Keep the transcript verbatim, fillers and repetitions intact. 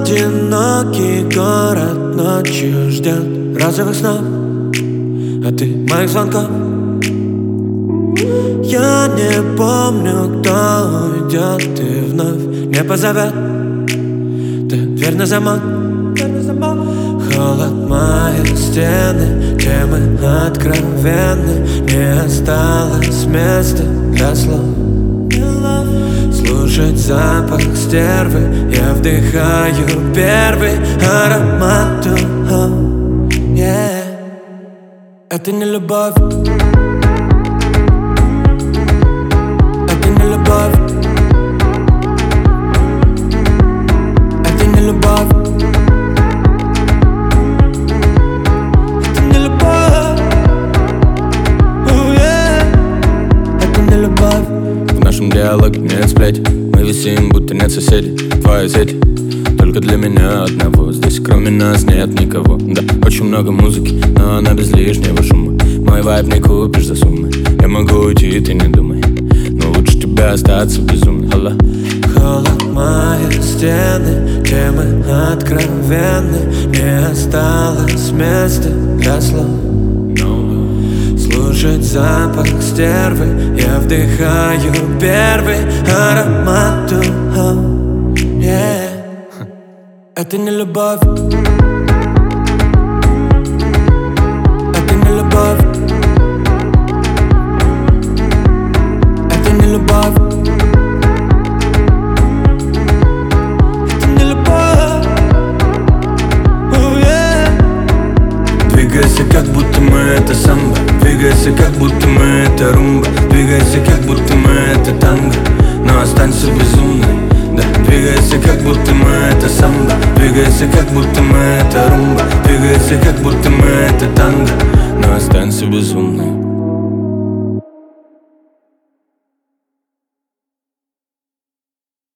Одинокий город ночью ждет розовых снов, а ты моих звонков. Я не помню, кто уйдет и вновь не позовет. Ты дверь на замок, холод мои стены, темы откровенны. Не осталось места для слов. Слушать запах стервы, я вдыхаю первый аромат. Oh, yeah. Это не любовь. Это не любовь. Это не любовь. Это не любовь. Oh, yeah. Это не любовь. В нашем диалоге нет сплетен, мы висим, будто нет соседей. Твои сети только для меня одного. Здесь кроме нас нет никого. Да, очень много музыки, но она без лишнего шума. Мой вайб не купишь за суммы. Я могу уйти, ты не думай, но лучше тебя остаться безумной. Алло. Холод мои стены, темы откровенны. Не осталось места для слов. Слушать запах стервы, я вдыхаю первый аромат. Oh, yeah. Это не любовь. Это не любовь. Это не любовь. Это не любовь. Oh, yeah. Двигайся, как будто мы это самбо. Двигайся, как будто мы это румба. Двигайся, как будто мы это танго. Но останься безумной. Да, двигайся, как будто мы это самбо. Двигайся, как будто мы это румба. Двигайся, как будто мы это танго. Но останься безумной.